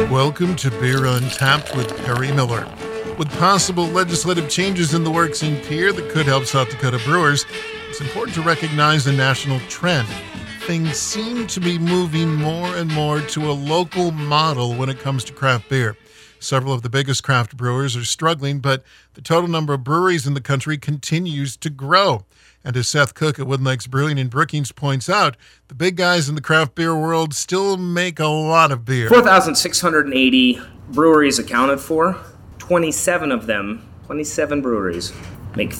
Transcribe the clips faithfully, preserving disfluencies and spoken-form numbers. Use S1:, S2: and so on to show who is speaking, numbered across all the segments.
S1: Welcome to Beer Untapped with Perry Miller. With possible legislative changes in the works in Pierre that could help South Dakota brewers, it's important to recognize a national trend. Things seem to be moving more and more to a local model when it comes to craft beer. Several of the biggest craft brewers are struggling, but the total number of breweries in the country continues to grow. And as Seth Cook at Wood Lakes Brewing in Brookings points out, the big guys in the craft beer world still make a lot of beer.
S2: four thousand six hundred eighty breweries accounted for. twenty-seven of them, twenty-seven breweries, make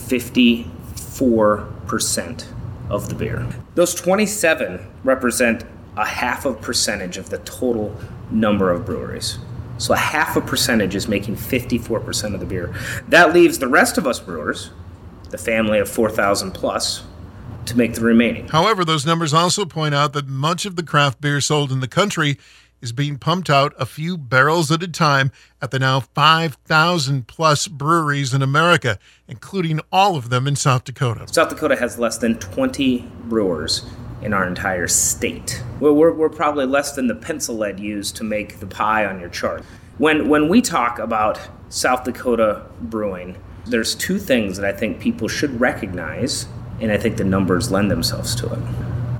S2: fifty-four percent of the beer. Those twenty-seven represent a half a percentage of the total number of breweries. So a half a percentage is making fifty-four percent of the beer. That leaves the rest of us brewers, the family of four thousand plus, to make the remaining.
S1: However, those numbers also point out that much of the craft beer sold in the country is being pumped out a few barrels at a time at the now five thousand plus breweries in America, including all of them in South Dakota.
S2: South Dakota has less than twenty brewers in our entire state. Well, we're, we're probably less than the pencil lead used to make the pie on your chart. When, when we talk about South Dakota brewing, there's two things that I think people should recognize, and I think the numbers lend themselves to it.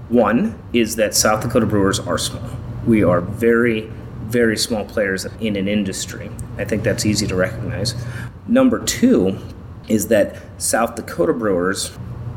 S2: One is that South Dakota brewers are small. We are very, very small players in an industry. I think that's easy to recognize. Number two is that South Dakota brewers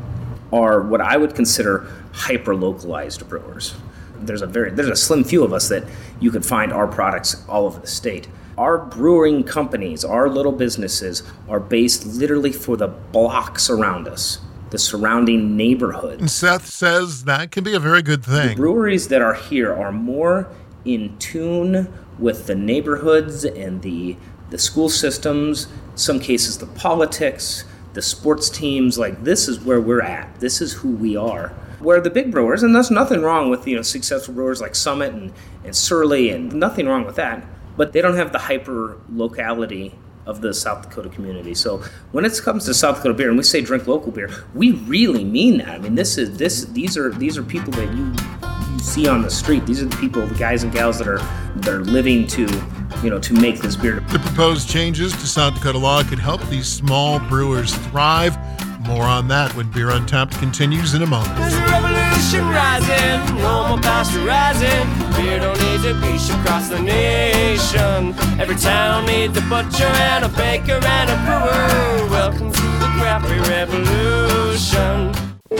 S2: are what I would consider hyper-localized brewers. There's a very there's a slim few of us that you could find our products all over the state. Our brewing companies, our little businesses, are based literally for the blocks around us, the surrounding neighborhood.
S1: And Seth says that can be a very good thing.
S2: The breweries that are here are more in tune with the neighborhoods and the the school systems, in some cases the politics, the sports teams. Like, this is where we're at. This is who we are. Where the big brewers, and there's nothing wrong with, you know, successful brewers like Summit and, and Surly, and nothing wrong with that, but they don't have the hyper locality of the South Dakota community. So when it comes to South Dakota beer, and we say drink local beer, we really mean that. I mean, this is this these are these are people that you you see on the street. These are the people, the guys and gals that are that are living to, you know, to make this beer.
S1: The proposed changes to South Dakota law could help these small brewers thrive. More on that when Beer Untapped continues in a moment.
S3: There's a revolution rising, no more pasteurizing. Beer don't need to be shipped across the nation. Every town needs a butcher and a baker and a brewer. Welcome to the craft beer revolution.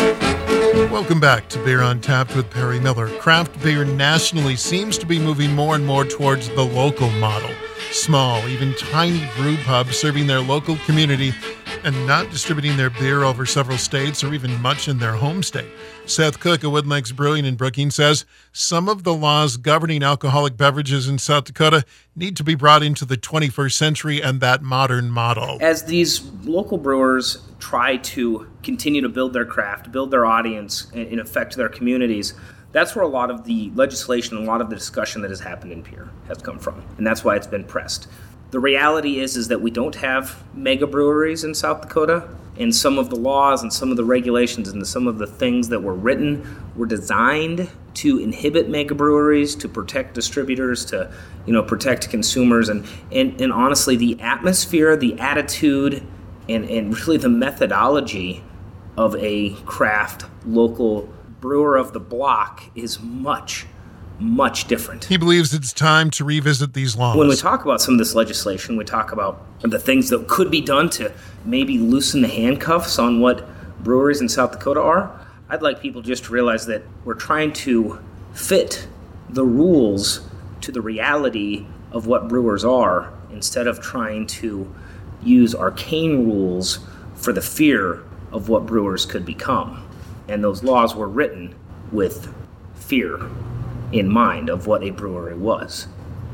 S1: Welcome back to Beer Untapped with Perry Miller. Craft beer nationally seems to be moving more and more towards the local model. Small, even tiny brew pubs serving their local community and not distributing their beer over several states or even much in their home state. Seth Cook at Wood Lakes Brewing in Brookings says some of the laws governing alcoholic beverages in South Dakota need to be brought into the twenty-first century and that modern model.
S2: As these local brewers try to continue to build their craft, build their audience, and in effect their communities, that's where a lot of the legislation and a lot of the discussion that has happened in Pierre has come from, and that's why it's been pressed. The reality is is that we don't have mega breweries in South Dakota, and some of the laws and some of the regulations and some of the things that were written were designed to inhibit mega breweries, to protect distributors, to, you know, protect consumers, and and, and honestly, the atmosphere, the attitude, and, and really the methodology of a craft local brewer of the block is much much different.
S1: He believes it's time to revisit these laws.
S2: When we talk about some of this legislation, we talk about the things that could be done to maybe loosen the handcuffs on what breweries in South Dakota are. I'd like people just to realize that we're trying to fit the rules to the reality of what brewers are instead of trying to use arcane rules for the fear of what brewers could become. And those laws were written with fear in mind of what a brewery was,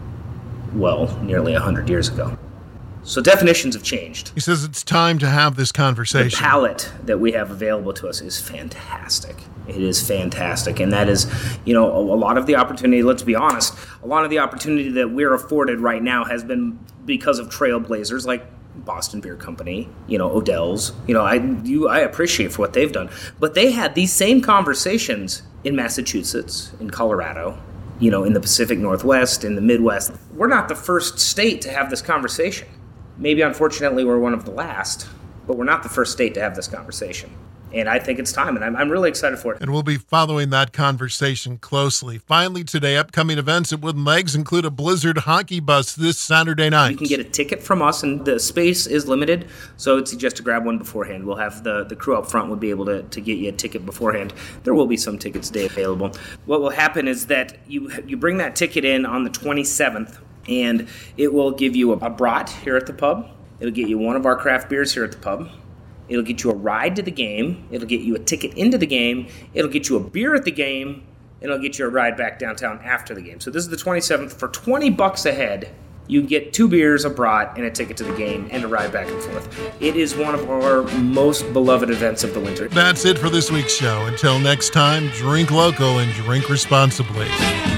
S2: well, nearly one hundred years ago. So definitions have changed.
S1: He says it's time to have this conversation.
S2: The palette that we have available to us is fantastic. It is fantastic. And that is, you know, a, a lot of the opportunity, let's be honest, a lot of the opportunity that we're afforded right now has been because of trailblazers like Boston Beer Company, you know, Odell's. You know, I you I appreciate for what they've done. But they had these same conversations in Massachusetts, in Colorado, you know, in the Pacific Northwest, in the Midwest. We're not the first state to have this conversation. Maybe, unfortunately, we're one of the last, but we're not the first state to have this conversation. And I think it's time, and I'm, I'm really excited for it.
S1: And we'll be following that conversation closely. Finally today, upcoming events at Wooden Legs include a Blizzard hockey bus this Saturday night.
S2: You can get a ticket from us, and the space is limited, so I'd suggest to grab one beforehand. We'll have the, the crew up front will be able to, to get you a ticket beforehand. There will be some tickets today available. What will happen is that you you bring that ticket in on the twenty-seventh, and it will give you a, a brat here at the pub. It'll get you one of our craft beers here at the pub. It'll get you a ride to the game. It'll get you a ticket into the game. It'll get you a beer at the game. And it'll get you a ride back downtown after the game. So this is the twenty-seventh. For twenty bucks a head, you get two beers, a brat, and a ticket to the game, and a ride back and forth. It is one of our most beloved events of the winter.
S1: That's it for this week's show. Until next time, drink local and drink responsibly.